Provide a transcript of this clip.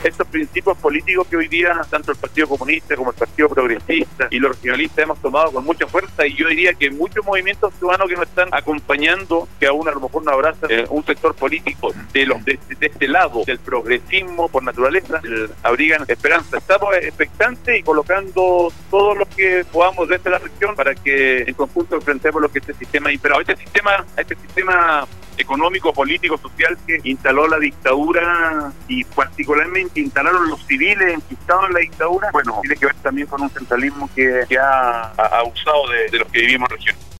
estos principios políticos que hoy día tanto el Partido Comunista como el Partido Progresista y los regionalistas hemos tomado con mucha fuerza, y yo diría que muchos movimientos ciudadanos que nos están acompañando, que aún a lo mejor no abraza un sector político de este lado del progresismo por naturaleza, abrigan esperanza. Estamos expectantes y colocando todo lo que podamos desde la región para que en conjunto enfrentemos lo que este sistema imperado, este sistema económico, político, social que instaló la dictadura, y particularmente instalaron los civiles enquistados en la dictadura. Bueno, tiene que ver también con un centralismo que ha abusado de los que vivimos en la región.